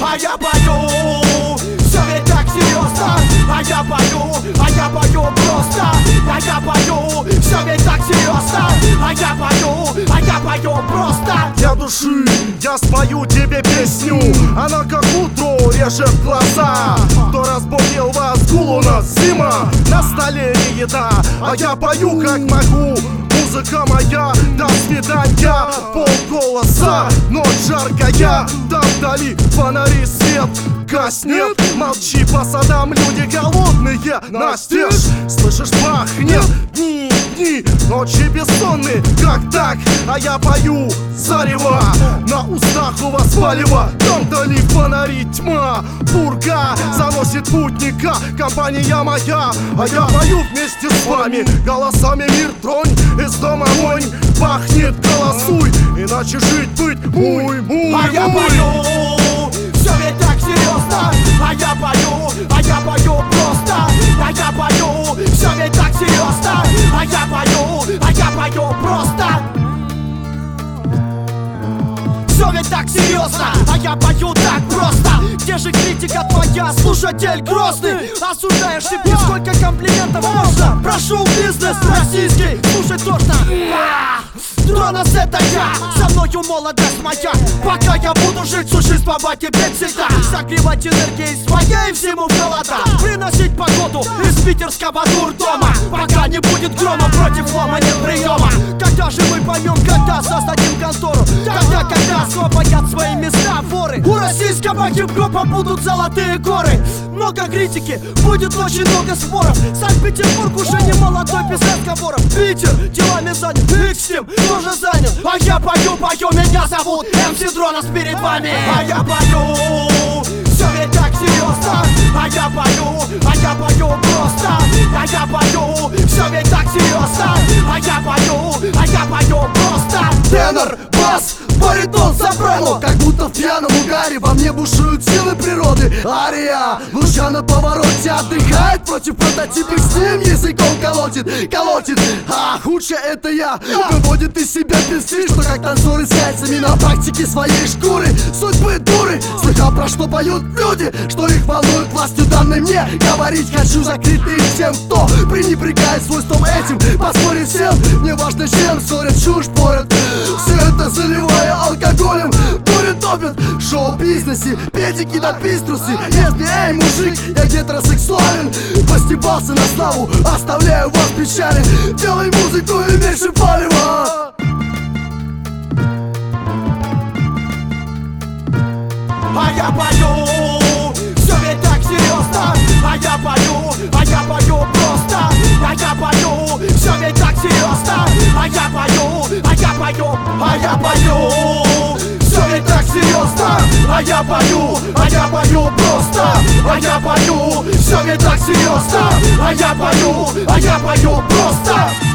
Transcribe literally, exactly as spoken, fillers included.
А я пою, все ведь так серьезно. А я пою, а я пою просто. А я пою, все ведь так серьезно. А я пою, а я пою просто. Для души я спою тебе песню. Она как утро режет глаза. Кто разбудил вас, гул у нас зима. На столе не еда, а я пою как могу. Музыка моя, до свидания. Полголоса, ночь жаркая. Там вдали фонари свет гаснет. Молчи по садам, люди голодные. Настежь, слышишь, пахнет. Дни, дни, ночи бессонные. Как так? А я пою зарево. На устах у вас палево. Там вдали фонари тьма. Пурга заносит путника. Компания моя, а я пою вместе с вами. Голосами мир тронь. Из дома вонь пахнет, голосуй. Иначе жить быть муй, муй, А я муй. пою, все ведь так серьезно. А я пою, а я пою просто. А я пою, все ведь так серьезно. А я пою, а я пою просто. Все ведь так серьезно, а я пою так просто. Где же критика твоя, слушатель грозный? Осуждаешь себе, сколько комплиментов можно? Прошел бизнес российский, слушай точно. Тронос это я, со мною молодость моя. Пока я буду жить всю жизнь по бате петь всегда. Согревать энергией своей всему в холода. Приносить погоду из питерского дурдома. Пока не будет грома, против лома нет приема. Когда же мы поймем, когда создадим контору? Когда, когда освободят свои места воры. У российского хип-хопа будут золотые горы. Много критики, будет очень много споров. Санкт-Петербург уже не молодой без разговоров. Питер делами занят, Икстим тоже занят. А я пою, пою, меня зовут эм си Тронос перед вами. А я пою, все ведь так серьезно. А я пою, а я пою просто. А я пою, все ведь так серьезно. А я пою, а я пою просто. Тенор, бас, баритон, сопрано. Как будто в пьяном угаре во мне бушуют силы природы. Ария, луча на повороте отдыхает против прототипа, с ним языком колотит, колотит. А худшее это я, выводит из себя престиж, что как танцоры с яйцами на практике своей шкуры. Судьбы дуры, слыхал про что поют люди, что их волнует властью данной мне. Говорить хочу закрытый всем, кто пренебрегает свойством этим. Поспорить всем, не важно чем, ссорят, чушь порят. Все это заливая алкоголем, дурят, топят в шоу-бизнесе, педики на пиструсы. Если, эй, мужик, я гетеросексуален, постебался на славу, оставляю вас в печали. Делай музыку и меньше палева. А я пою, все ведь так серьезно. А я пою, а я пою просто. А я пою, все ведь так серьезно. А я пою, а я пою, а я пою, все ведь так серьезно. А я пою, а я пою просто. А я пою, все ведь так серьезно. А я пою, а я пою просто.